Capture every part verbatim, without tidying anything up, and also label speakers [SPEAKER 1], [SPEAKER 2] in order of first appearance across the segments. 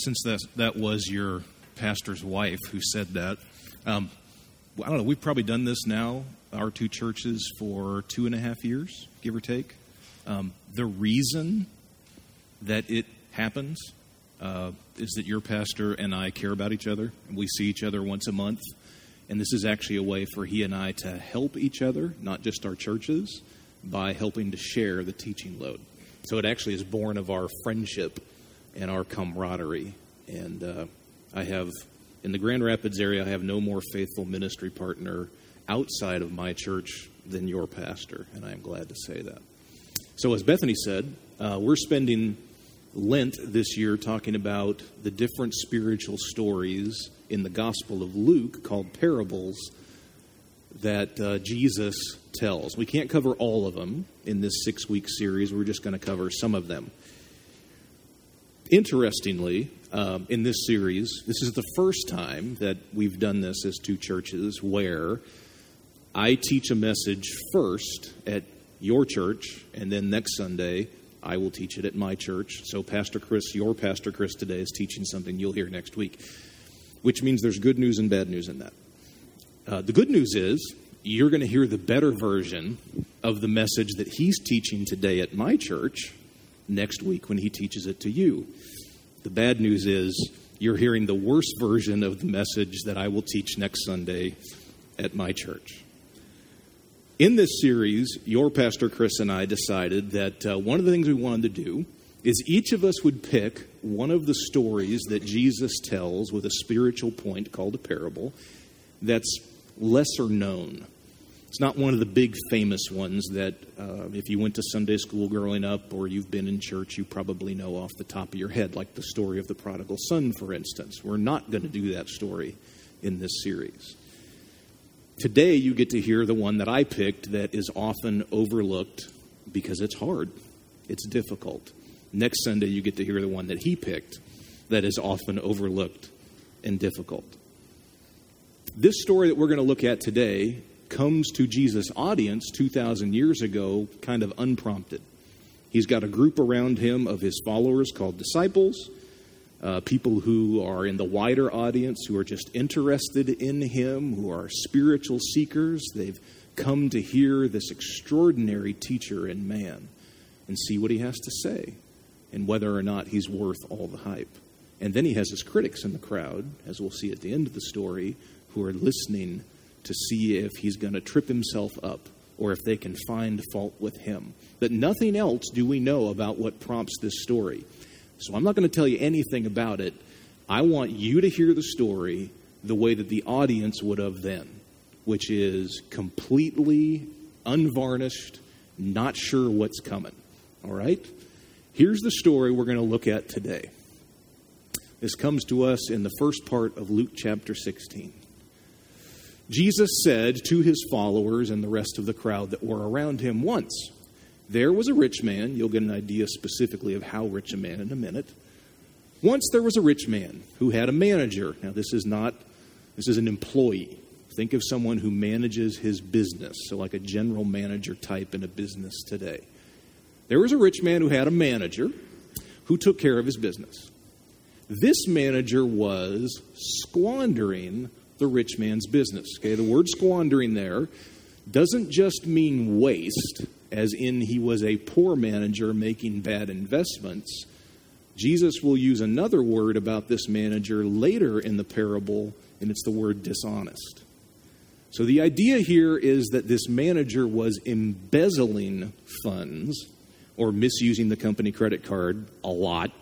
[SPEAKER 1] since that, that was your pastor's wife who said that, um, I don't know, we've probably done this now, our two churches, for two and a half years, give or take. Um, the reason that it happens uh, is that your pastor and I care about each other. And we see each other once a month. And this is actually a way for he and I to help each other, not just our churches, by helping to share the teaching load. So it actually is born of our friendship and our camaraderie. And uh, I have, in the Grand Rapids area, I have no more faithful ministry partner outside of my church than your pastor, and I am glad to say that. So as Bethany said, uh, we're spending Lent this year talking about the different spiritual stories in the Gospel of Luke called parables that uh, Jesus tells. We can't cover all of them in this six-week series. We're just going to cover some of them. Interestingly, um, in this series, this is the first time that we've done this as two churches where I teach a message first at your church, and then next Sunday I will teach it at my church. So Pastor Chris, your Pastor Chris today, is teaching something you'll hear next week, which means there's good news and bad news in that. Uh, the good news is you're going to hear the better version of the message that he's teaching today at my church next week when he teaches it to you. The bad news is you're hearing the worst version of the message that I will teach next Sunday at my church. In this series, your Pastor Chris and I decided that uh, one of the things we wanted to do is each of us would pick one of the stories that Jesus tells with a spiritual point called a parable that's lesser known. It's not one of the big famous ones that uh, if you went to Sunday school growing up or you've been in church, you probably know off the top of your head, like the story of the prodigal son, for instance. We're not going to do that story in this series. Today, you get to hear the one that I picked that is often overlooked because it's hard. It's difficult. Next Sunday, you get to hear the one that he picked that is often overlooked and difficult. This story that we're going to look at today comes to Jesus' audience two thousand years ago kind of unprompted. He's got a group around him of his followers called disciples, uh, people who are in the wider audience, who are just interested in him, who are spiritual seekers. They've come to hear this extraordinary teacher and man and see what he has to say and whether or not he's worth all the hype. And then he has his critics in the crowd, as we'll see at the end of the story, who are listening to see if he's going to trip himself up or if they can find fault with him. But nothing else do we know about what prompts this story. So I'm not going to tell you anything about it. I want you to hear the story the way that the audience would have then, which is completely unvarnished, not sure what's coming. All right? Here's the story we're going to look at today. This comes to us in the first part of Luke chapter sixteen. Jesus said to his followers and the rest of the crowd that were around him once, there was a rich man. You'll get an idea specifically of how rich a man in a minute. Once there was a rich man who had a manager. Now this is not, this is an employee. Think of someone who manages his business. So like a general manager type in a business today. There was a rich man who had a manager who took care of his business. This manager was squandering the rich man's business. Okay, the word squandering there doesn't just mean waste, as in he was a poor manager making bad investments. Jesus will use another word about this manager later in the parable, and it's the word dishonest. So the idea here is that this manager was embezzling funds or misusing the company credit card a lot,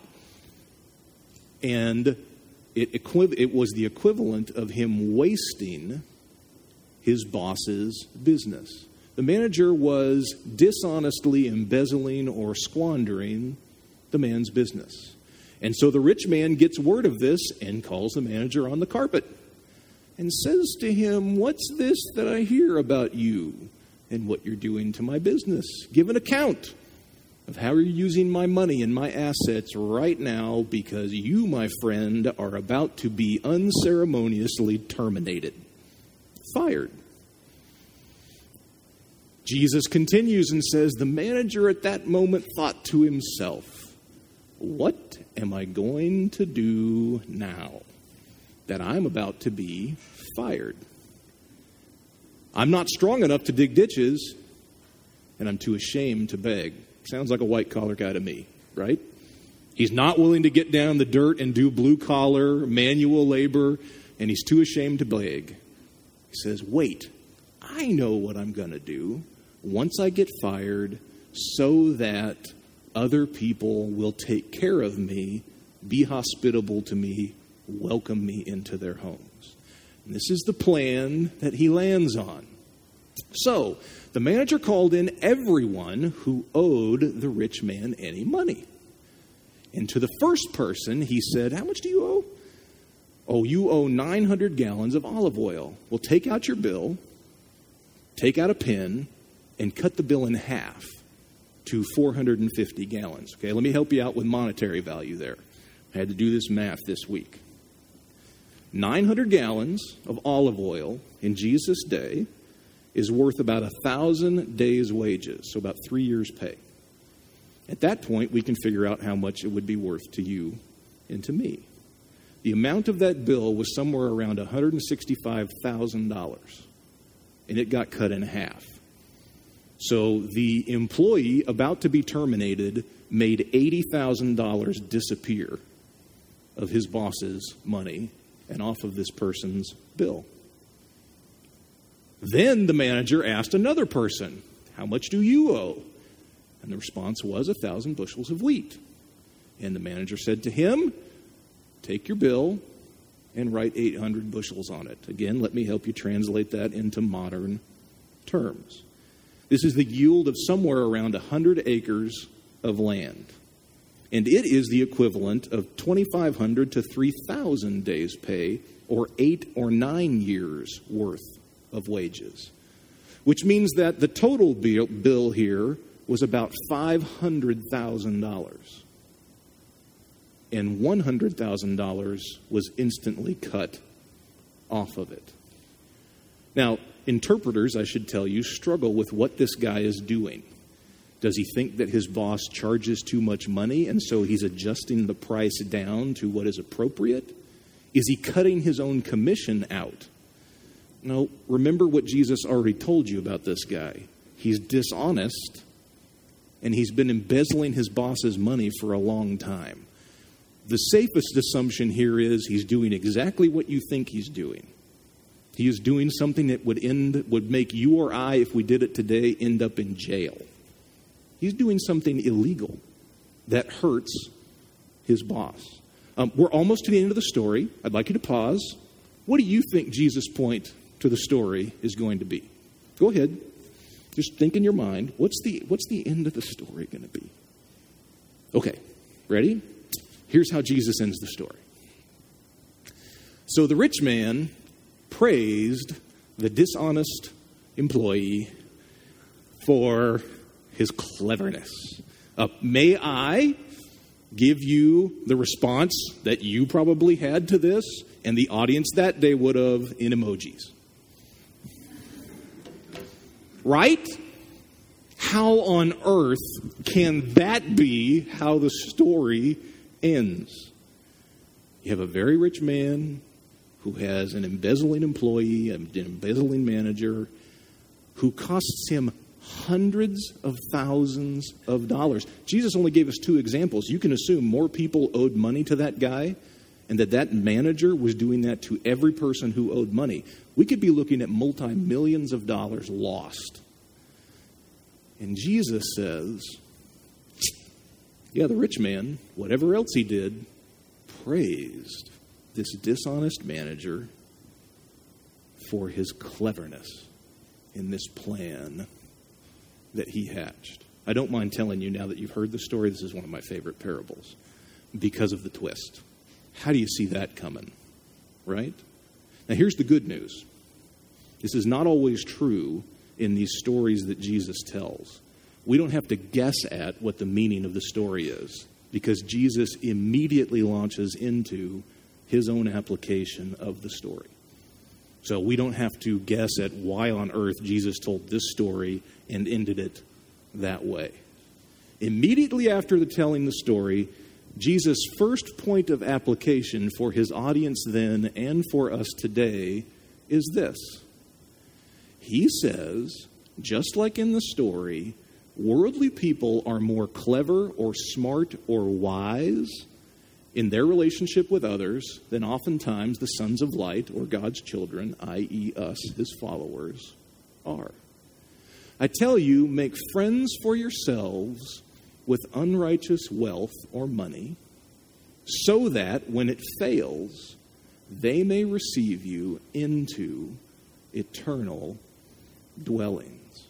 [SPEAKER 1] and It, equi- it was the equivalent of him wasting his boss's business. The manager was dishonestly embezzling or squandering the man's business. And so the rich man gets word of this and calls the manager on the carpet and says to him, what's this that I hear about you and what you're doing to my business? Give an account of how you're using my money and my assets right now, because you, my friend, are about to be unceremoniously terminated, fired. Jesus continues and says, the manager at that moment thought to himself, what am I going to do now that I'm about to be fired? I'm not strong enough to dig ditches, and I'm too ashamed to beg. Sounds like a white-collar guy to me, right? He's not willing to get down the dirt and do blue-collar, manual labor, and he's too ashamed to beg. He says, wait, I know what I'm going to do once I get fired so that other people will take care of me, be hospitable to me, welcome me into their homes. And this is the plan that he lands on. So, the manager called in everyone who owed the rich man any money. And to the first person, he said, how much do you owe? Oh, you owe nine hundred gallons of olive oil. Well, take out your bill, take out a pen, and cut the bill in half to four hundred fifty gallons. Okay, let me help you out with monetary value there. I had to do this math this week. nine hundred gallons of olive oil in Jesus' day is worth about a thousand days' wages, so about three years' pay. At that point, we can figure out how much it would be worth to you and to me. The amount of that bill was somewhere around one hundred sixty-five thousand dollars, and it got cut in half. So the employee about to be terminated made eighty thousand dollars disappear of his boss's money and off of this person's bill. Then the manager asked another person, how much do you owe? And the response was a thousand bushels of wheat. And the manager said to him, take your bill and write eight hundred bushels on it. Again, let me help you translate that into modern terms. This is the yield of somewhere around one hundred acres of land. And it is the equivalent of twenty-five hundred to three thousand days' pay, or eight or nine years' worth of wages. Which means that the total bill here was about five hundred thousand dollars. And one hundred thousand dollars was instantly cut off of it. Now, interpreters, I should tell you, struggle with what this guy is doing. Does he think that his boss charges too much money, and so he's adjusting the price down to what is appropriate? Is he cutting his own commission out? No, remember what Jesus already told you about this guy. He's dishonest, and he's been embezzling his boss's money for a long time. The safest assumption here is he's doing exactly what you think he's doing. He is doing something that would end, would make you or I, if we did it today, end up in jail. He's doing something illegal that hurts his boss. Um, we're almost to the end of the story. I'd like you to pause. What do you think Jesus' point to the story is going to be? Go ahead. Just think in your mind. What's the, what's the end of the story going to be? Okay. Ready? Here's how Jesus ends the story. So the rich man praised the dishonest employee for his cleverness. Uh, may I give you the response that you probably had to this and the audience that day would have in emojis? Right? How on earth can that be how the story ends? You have a very rich man who has an embezzling employee, an embezzling manager, who costs him hundreds of thousands of dollars. Jesus only gave us two examples. You can assume more people owed money to that guy, and that that manager was doing that to every person who owed money. We could be looking at multi-millions of dollars lost. And Jesus says, yeah, the rich man, whatever else he did, praised this dishonest manager for his cleverness in this plan that he hatched. I don't mind telling you now that you've heard the story, this is one of my favorite parables because of the twist. How do you see that coming? Right? Now here's the good news. This is not always true in these stories that Jesus tells. We don't have to guess at what the meaning of the story is because Jesus immediately launches into his own application of the story. So we don't have to guess at why on earth Jesus told this story and ended it that way. Immediately after the telling the story, Jesus' first point of application for his audience then and for us today is this. He says, just like in the story, worldly people are more clever or smart or wise in their relationship with others than oftentimes the sons of light or God's children, that is us, his followers, are. I tell you, make friends for yourselves with unrighteous wealth or money, so that when it fails, they may receive you into eternal dwellings.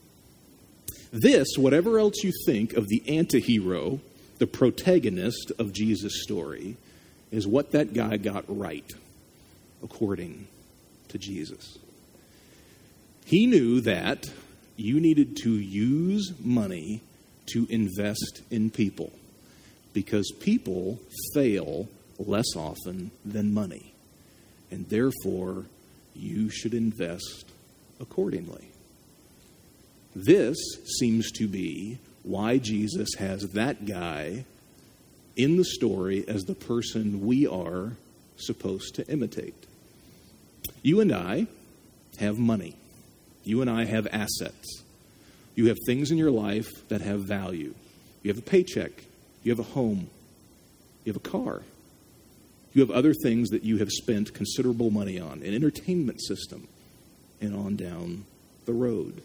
[SPEAKER 1] This, whatever else you think of the antihero, the protagonist of Jesus' story, is what that guy got right, according to Jesus. He knew that you needed to use money to invest in people, because people fail less often than money, and therefore you should invest accordingly. This seems to be why Jesus has that guy in the story as the person we are supposed to imitate. You and I have money. You and I have assets. You have things in your life that have value. You have a paycheck. You have a home. You have a car. You have other things that you have spent considerable money on, an entertainment system, and on down the road.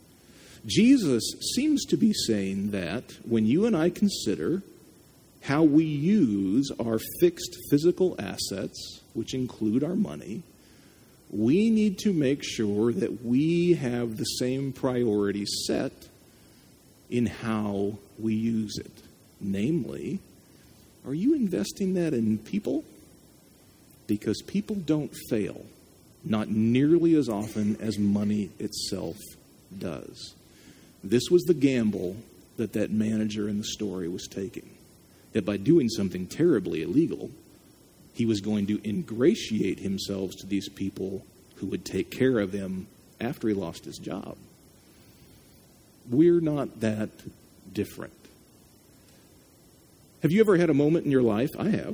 [SPEAKER 1] Jesus seems to be saying that when you and I consider how we use our fixed physical assets, which include our money, we need to make sure that we have the same priorities set in how we use it. Namely, are you investing that in people? Because people don't fail, not nearly as often as money itself does. This was the gamble that that manager in the story was taking. That by doing something terribly illegal, he was going to ingratiate himself to these people who would take care of him after he lost his job. We're not that different. Have you ever had a moment in your life, I have,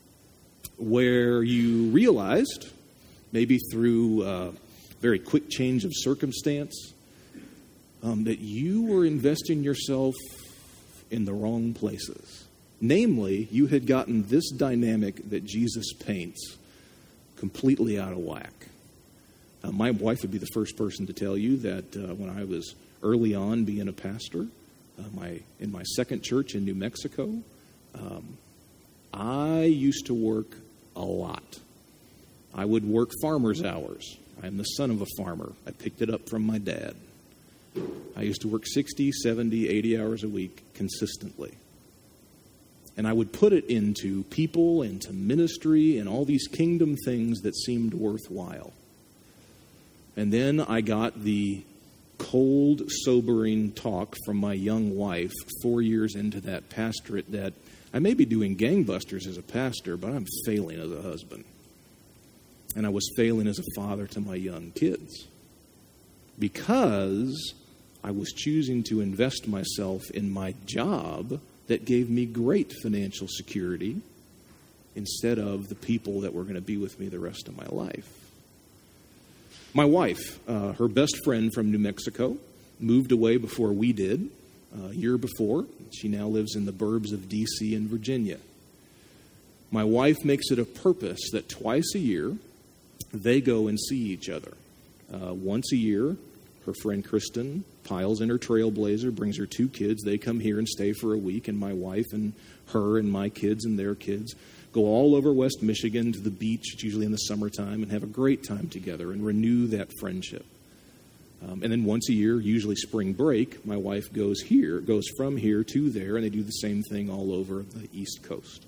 [SPEAKER 1] where you realized, maybe through a very quick change of circumstance, um, that you were investing yourself in the wrong places? Namely, you had gotten this dynamic that Jesus paints completely out of whack. Uh, my wife would be the first person to tell you that uh, when I was early on being a pastor, uh, my in my second church in New Mexico, um, I used to work a lot. I would work farmer's hours. I'm the son of a farmer. I picked it up from my dad. I used to work sixty, seventy, eighty hours a week consistently. And I would put it into people, into ministry, and all these kingdom things that seemed worthwhile. And then I got the cold, sobering talk from my young wife four years into that pastorate that I may be doing gangbusters as a pastor, but I'm failing as a husband. And I was failing as a father to my young kids. Because I was choosing to invest myself in my job that gave me great financial security instead of the people that were going to be with me the rest of my life. My wife, uh, her best friend from New Mexico, moved away before we did, uh, a year before. She now lives in the burbs of D C and Virginia. My wife makes it a purpose that twice a year they go and see each other. Uh, once a year, her friend Kristen piles in her Trailblazer, brings her two kids. They come here and stay for a week, and my wife and her and my kids and their kids go all over West Michigan to the beach, it's usually in the summertime, and have a great time together and renew that friendship. Um, and then once a year, usually spring break, my wife goes here, goes from here to there, and they do the same thing all over the East Coast.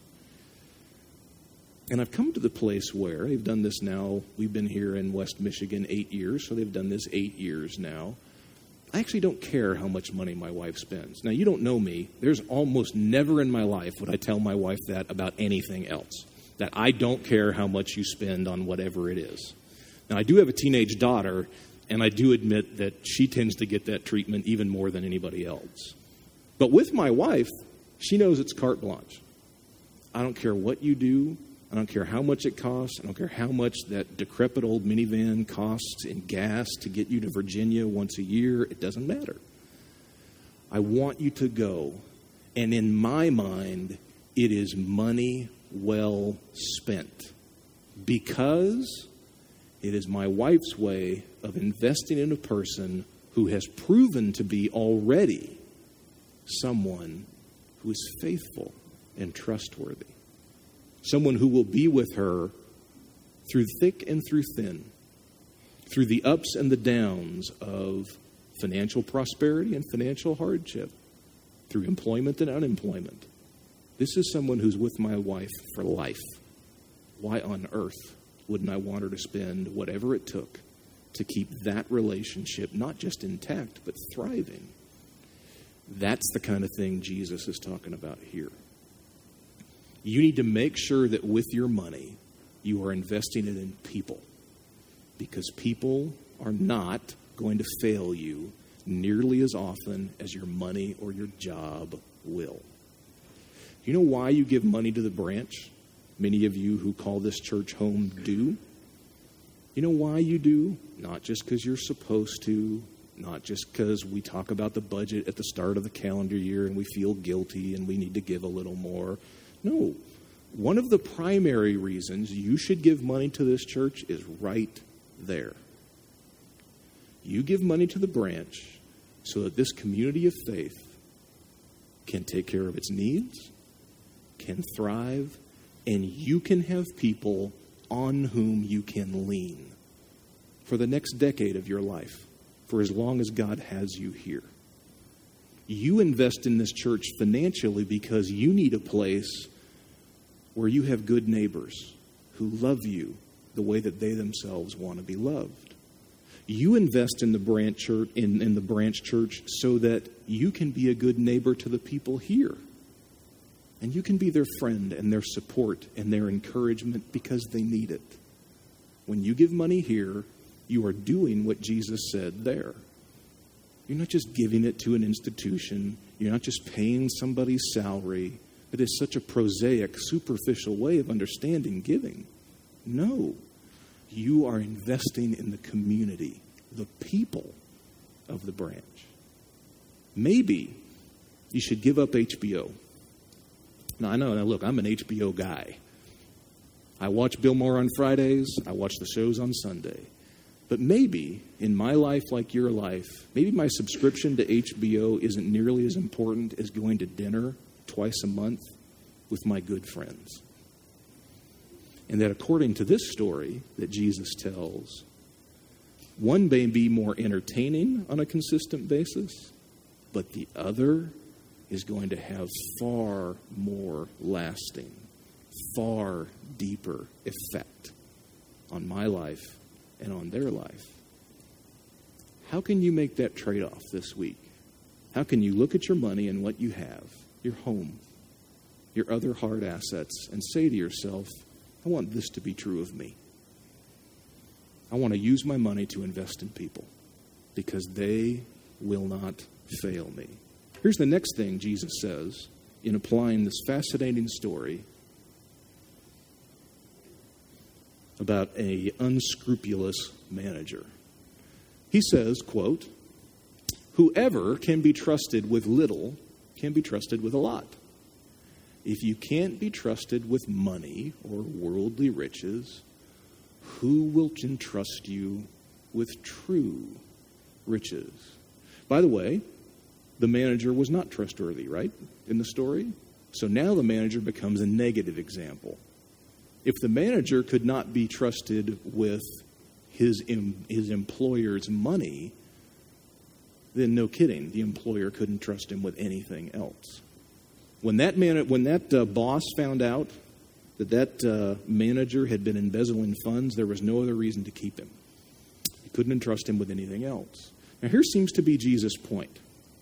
[SPEAKER 1] And I've come to the place where they've done this now. We've been here in West Michigan eight years, so they've done this eight years now. I actually don't care how much money my wife spends. Now, you don't know me. There's almost never in my life would I tell my wife that about anything else, that I don't care how much you spend on whatever it is. Now, I do have a teenage daughter, and I do admit that she tends to get that treatment even more than anybody else. But with my wife, she knows it's carte blanche. I don't care what you do. I don't care how much it costs. I don't care how much that decrepit old minivan costs in gas to get you to Virginia once a year. It doesn't matter. I want you to go. And in my mind, it is money well spent. Because it is my wife's way of investing in a person who has proven to be already someone who is faithful and trustworthy. Someone who will be with her through thick and through thin, through the ups and the downs of financial prosperity and financial hardship, through employment and unemployment. This is someone who's with my wife for life. Why on earth wouldn't I want her to spend whatever it took to keep that relationship not just intact, but thriving? That's the kind of thing Jesus is talking about here. You need to make sure that with your money, you are investing it in people. Because people are not going to fail you nearly as often as your money or your job will. You know why you give money to the branch? Many of you who call this church home do. You know why you do? Not just because you're supposed to, not just because we talk about the budget at the start of the calendar year and we feel guilty and we need to give a little more. No. One of the primary reasons you should give money to this church is right there. You give money to the branch so that this community of faith can take care of its needs, can thrive, and you can have people on whom you can lean for the next decade of your life, for as long as God has you here. You invest in this church financially because you need a place where you have good neighbors who love you the way that they themselves want to be loved. You invest in the branch church, in, in the branch church so that you can be a good neighbor to the people here. And you can be their friend and their support and their encouragement because they need it. When you give money here, you are doing what Jesus said there. You're not just giving it to an institution. You're not just paying somebody's salary. It is such a prosaic, superficial way of understanding giving. No. You are investing in the community, the people of the branch. Maybe you should give up H B O. Now, I know, now look, I'm an H B O guy. I watch Bill Maher on Fridays. I watch the shows on Sunday. But maybe, in my life like your life, maybe my subscription to H B O isn't nearly as important as going to dinner twice a month with my good friends. And that according to this story that Jesus tells, one may be more entertaining on a consistent basis, but the other is going to have far more lasting, far deeper effect on my life and on their life. How can you make that trade-off this week? How can you look at your money and what you have, your home, your other hard assets, and say to yourself, I want this to be true of me. I want to use my money to invest in people because they will not fail me. Here's the next thing Jesus says in applying this fascinating story about an unscrupulous manager. He says, quote, whoever can be trusted with little can be trusted with a lot. If you can't be trusted with money or worldly riches, who will entrust you with true riches? By the way, the manager was not trustworthy, right, in the story? So now the manager becomes a negative example. If the manager could not be trusted with his, his employer's money, then no kidding, the employer couldn't trust him with anything else. When that man, when that uh, boss found out that that uh, manager had been embezzling funds, there was no other reason to keep him. He couldn't entrust him with anything else. Now here seems to be Jesus' point.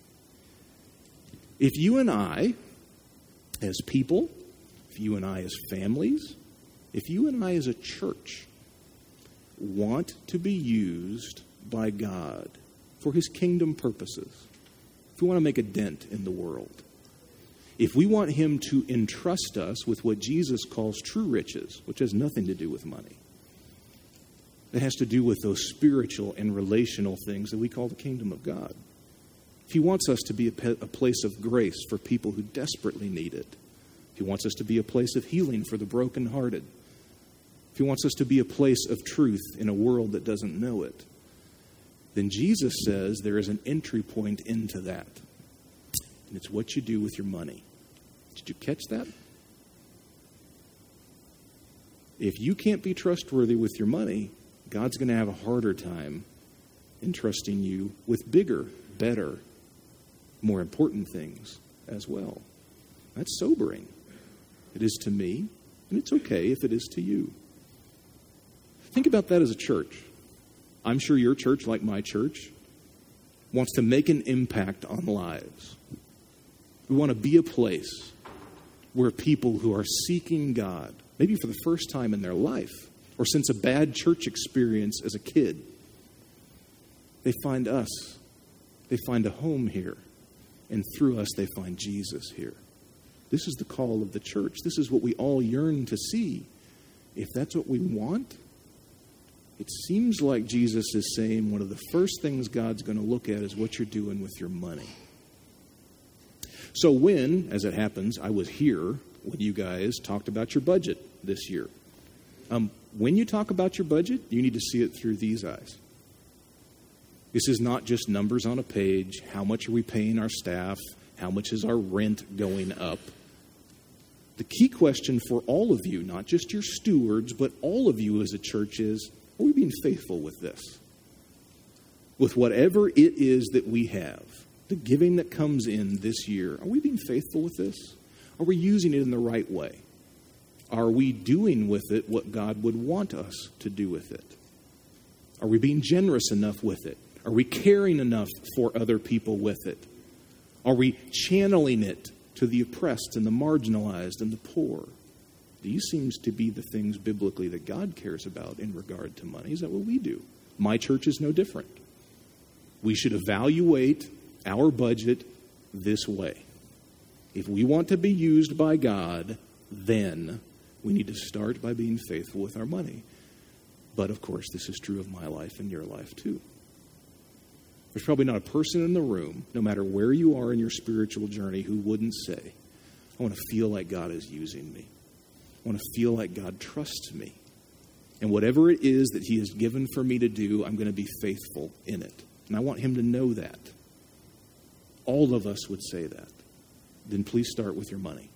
[SPEAKER 1] If you and I, as people, if you and I as families, if you and I as a church want to be used by God for his kingdom purposes, if we want to make a dent in the world, If we want him to entrust us with what Jesus calls true riches, which has nothing to do with money, it has to do with those spiritual and relational things that we call the kingdom of God. If he wants us to be a, pe- a place of grace for people who desperately need it, if he wants us to be a place of healing for the brokenhearted, if he wants us to be a place of truth in a world that doesn't know it, then Jesus says there is an entry point into that. And it's what you do with your money. Did you catch that? If you can't be trustworthy with your money, God's going to have a harder time entrusting you with bigger, better, more important things as well. That's sobering. It is to me, and it's okay if it is to you. Think about that as a church. I'm sure your church, like my church, wants to make an impact on lives. We want to be a place where people who are seeking God, maybe for the first time in their life, or since a bad church experience as a kid, they find us. They find a home here. And through us, they find Jesus here. This is the call of the church. This is what we all yearn to see. If that's what we want, it seems like Jesus is saying one of the first things God's going to look at is what you're doing with your money. So when, as it happens, I was here when you guys talked about your budget this year. Um, when you talk about your budget, you need to see it through these eyes. This is not just numbers on a page. How much are we paying our staff? How much is our rent going up? The key question for all of you, not just your stewards, but all of you as a church is, are we being faithful with this? With whatever it is that we have, the giving that comes in this year, are we being faithful with this? Are we using it in the right way? Are we doing with it what God would want us to do with it? Are we being generous enough with it? Are we caring enough for other people with it? Are we channeling it to the oppressed and the marginalized and the poor? These seems to be the things biblically that God cares about in regard to money. Is that what we do? My church is no different. We should evaluate our budget this way. If we want to be used by God, then we need to start by being faithful with our money. But, of course, this is true of my life and your life, too. There's probably not a person in the room, no matter where you are in your spiritual journey, who wouldn't say, I want to feel like God is using me. I want to feel like God trusts me. And whatever it is that he has given for me to do, I'm going to be faithful in it. And I want him to know that. All of us would say that. Then please start with your money.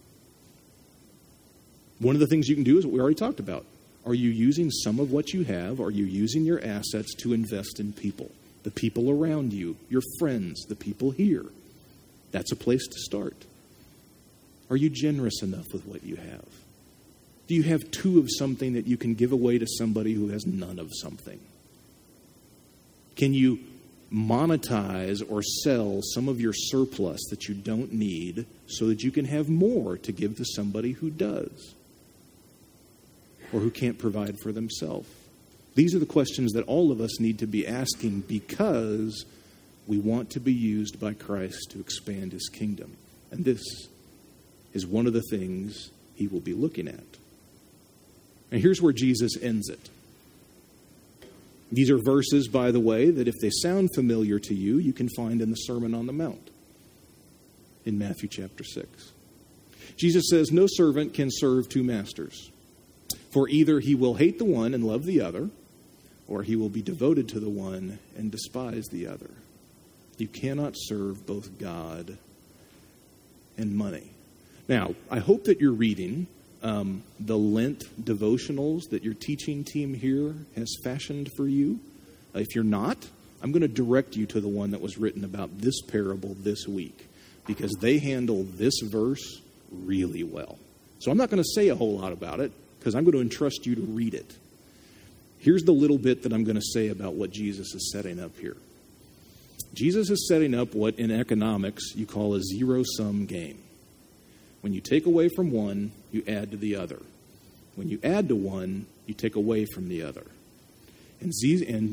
[SPEAKER 1] One of the things you can do is what we already talked about. Are you using some of what you have? Are you using your assets to invest in people? The people around you, your friends, the people here. That's a place to start. Are you generous enough with what you have? Do you have two of something that you can give away to somebody who has none of something? Can you monetize or sell some of your surplus that you don't need so that you can have more to give to somebody who does or who can't provide for themselves? These are the questions that all of us need to be asking because we want to be used by Christ to expand his kingdom. And this is one of the things he will be looking at. And here's where Jesus ends it. These are verses, by the way, that if they sound familiar to you, you can find in the Sermon on the Mount in Matthew chapter six. Jesus says, no servant can serve two masters, for either he will hate the one and love the other, or he will be devoted to the one and despise the other. You cannot serve both God and money. Now, I hope that you're reading um, the Lent devotionals that your teaching team here has fashioned for you. Uh, if you're not, I'm going to direct you to the one that was written about this parable this week, because they handle this verse really well. So I'm not going to say a whole lot about it, because I'm going to entrust you to read it. Here's the little bit that I'm going to say about what Jesus is setting up here. Jesus is setting up what in economics you call a zero-sum game. When you take away from one, you add to the other. When you add to one, you take away from the other. And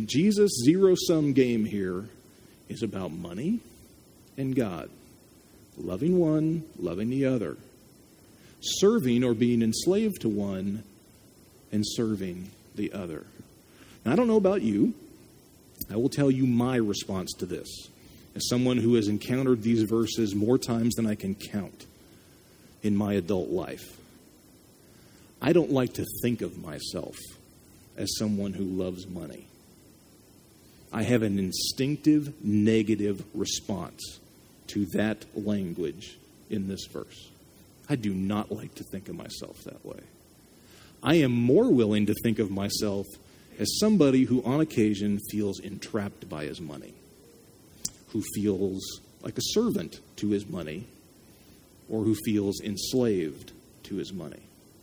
[SPEAKER 1] Jesus' zero-sum game here is about money and God. Loving one, loving the other. Serving or being enslaved to one and serving the other. Now, I don't know about you. I will tell you my response to this. As someone who has encountered these verses more times than I can count in my adult life, I don't like to think of myself as someone who loves money. I have an instinctive negative response to that language in this verse. I do not like to think of myself that way. I am more willing to think of myself as somebody who on occasion feels entrapped by his money, who feels like a servant to his money, or who feels enslaved to his money.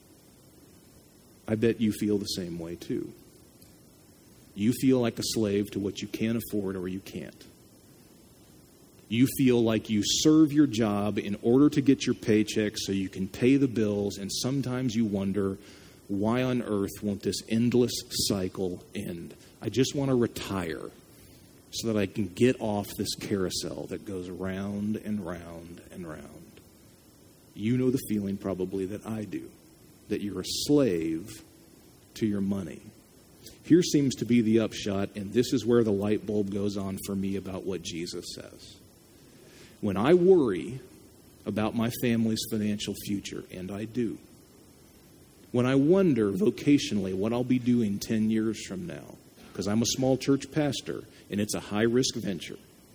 [SPEAKER 1] I bet you feel the same way too. You feel like a slave to what you can't afford or you can't. You feel like you serve your job in order to get your paycheck so you can pay the bills, and sometimes you wonder, why on earth won't this endless cycle end? I just want to retire so that I can get off this carousel that goes round and round and round. You know the feeling probably that I do, that you're a slave to your money. Here seems to be the upshot, and this is where the light bulb goes on for me about what Jesus says. When I worry about my family's financial future, and I do, when I wonder vocationally what I'll be doing ten years from now, because I'm a small church pastor and it's a high-risk venture,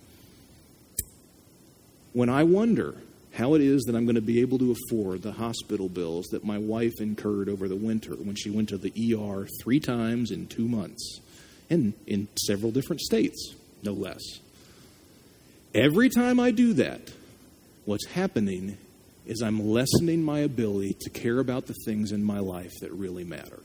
[SPEAKER 1] when I wonder how it is that I'm going to be able to afford the hospital bills that my wife incurred over the winter when she went to the E R three times in two months, and in several different states, no less. Every time I do that, what's happening is I'm lessening my ability to care about the things in my life that really matter.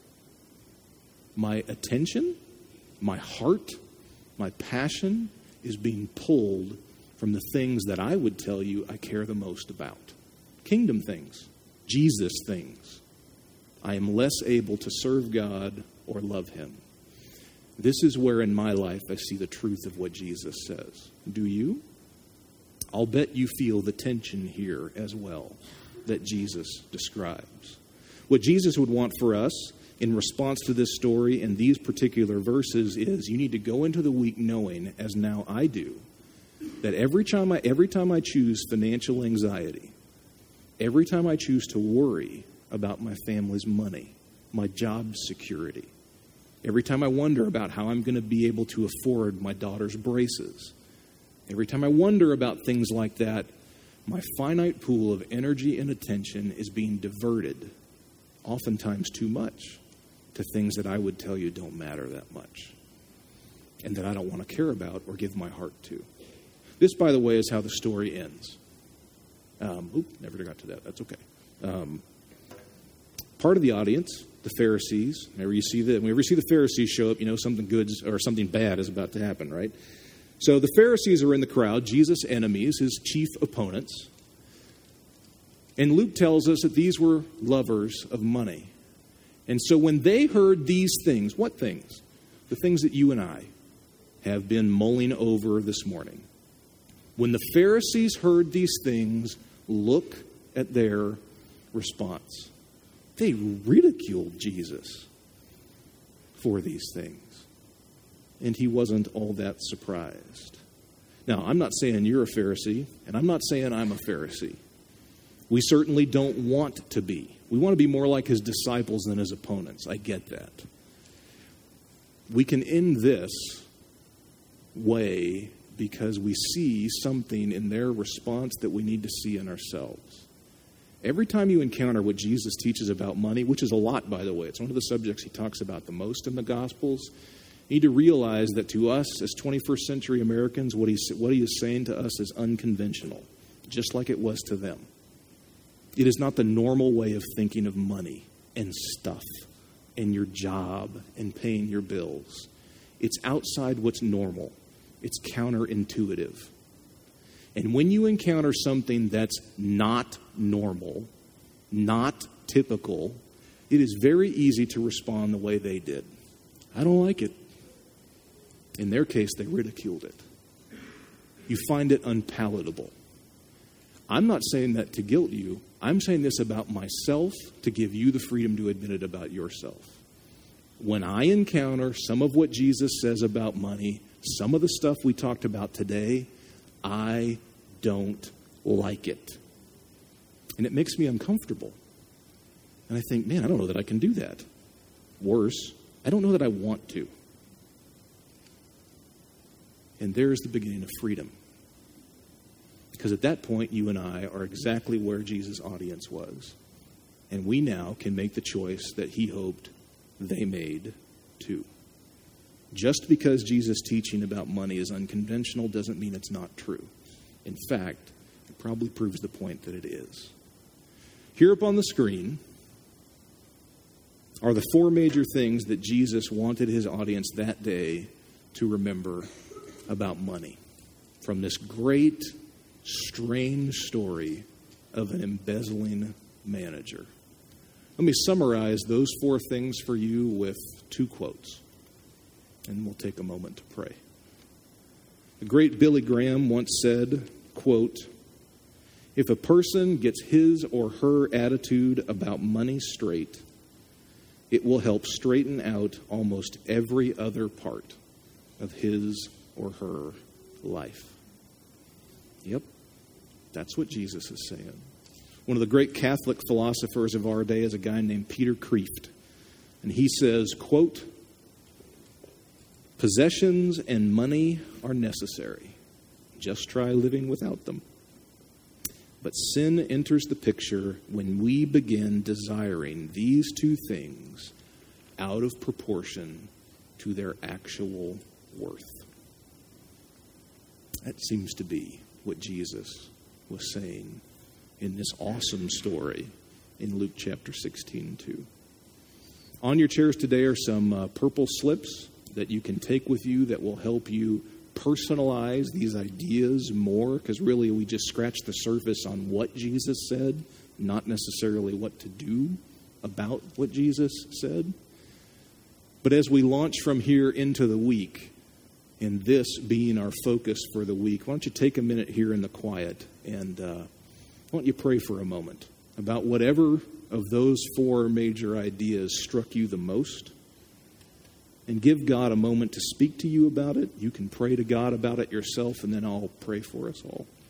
[SPEAKER 1] My attention, my heart, my passion is being pulled from the things that I would tell you I care the most about. Kingdom things, Jesus things. I am less able to serve God or love Him. This is where in my life I see the truth of what Jesus says. Do you? I'll bet you feel the tension here as well that Jesus describes. What Jesus would want for us in response to this story and these particular verses is you need to go into the week knowing, as now I do, that every time I, every time I choose financial anxiety, every time I choose to worry about my family's money, my job security, every time I wonder about how I'm going to be able to afford my daughter's braces, every time I wonder about things like that, my finite pool of energy and attention is being diverted, oftentimes too much, to things that I would tell you don't matter that much and that I don't want to care about or give my heart to. This, by the way, is how the story ends. Um, oop, never got to that. That's okay. Um, part of the audience, the Pharisees, whenever you see the, whenever you see the Pharisees show up, you know something good or something bad is about to happen, right? So the Pharisees are in the crowd, Jesus' enemies, his chief opponents. And Luke tells us that these were lovers of money. And so when they heard these things, what things? The things that you and I have been mulling over this morning. When the Pharisees heard these things, look at their response. They ridiculed Jesus for these things. And he wasn't all that surprised. Now, I'm not saying you're a Pharisee, and I'm not saying I'm a Pharisee. We certainly don't want to be. We want to be more like his disciples than his opponents. I get that. We can end this way because we see something in their response that we need to see in ourselves. Every time you encounter what Jesus teaches about money, which is a lot, by the way, it's one of the subjects he talks about the most in the Gospels, you need to realize that to us as twenty-first century Americans, what he's, what he is saying to us is unconventional, just like it was to them. It is not the normal way of thinking of money and stuff and your job and paying your bills. It's outside what's normal. It's counterintuitive. And when you encounter something that's not normal, not typical, it is very easy to respond the way they did. I don't like it. In their case, they ridiculed it. You find it unpalatable. I'm not saying that to guilt you. I'm saying this about myself to give you the freedom to admit it about yourself. When I encounter some of what Jesus says about money, some of the stuff we talked about today, I don't like it. And it makes me uncomfortable. And I think, man, I don't know that I can do that. Worse, I don't know that I want to. And there's the beginning of freedom. Because at that point, you and I are exactly where Jesus' audience was. And we now can make the choice that he hoped they made too. Just because Jesus' teaching about money is unconventional doesn't mean it's not true. In fact, it probably proves the point that it is. Here up on the screen are the four major things that Jesus wanted his audience that day to remember about money from this great, strange story of an embezzling manager. Let me summarize those four things for you with two quotes, and we'll take a moment to pray. The great Billy Graham once said, quote, "If a person gets his or her attitude about money straight, it will help straighten out almost every other part of his or her life." Yep, that's what Jesus is saying. One of the great Catholic philosophers of our day is a guy named Peter Kreeft. And he says, quote, "Possessions and money are necessary. Just try living without them. But sin enters the picture when we begin desiring these two things out of proportion to their actual worth." That seems to be what Jesus was saying in this awesome story in Luke chapter sixteen, too. On your chairs today are some uh, purple slips that you can take with you that will help you personalize these ideas more, because really we just scratched the surface on what Jesus said, not necessarily what to do about what Jesus said. But as we launch from here into the week, and this being our focus for the week, why don't you take a minute here in the quiet and uh, why don't you pray for a moment about whatever of those four major ideas struck you the most, and give God a moment to speak to you about it. You can pray to God about it yourself, and then I'll pray for us all.